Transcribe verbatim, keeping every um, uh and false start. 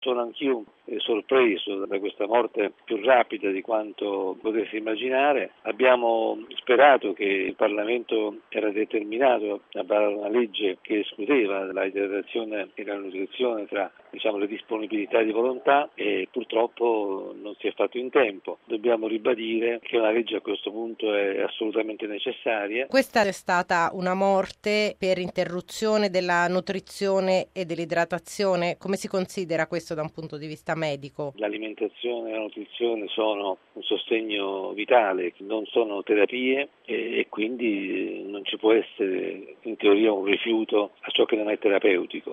sono anch'io eh, sorpreso da questa morte più rapida di quanto potessi immaginare. Abbiamo sperato che il Parlamento era determinato a varare una legge che escludeva la idratazione e la nutrizione tra diciamo, le disponibilità di volontà e purtroppo non si è fatto in tempo. Dobbiamo ribadire che una legge a questo punto è assolutamente necessaria. Questa è stata una morte per interruzione della nutrizione e dell'idratazione. Come si considera questo da un punto di vista medico? L'alimentazione e la nutrizione sono un sostegno vitale, non sono terapie e, e quindi non ci può essere in teoria un rifiuto a ciò che non è terapeutico.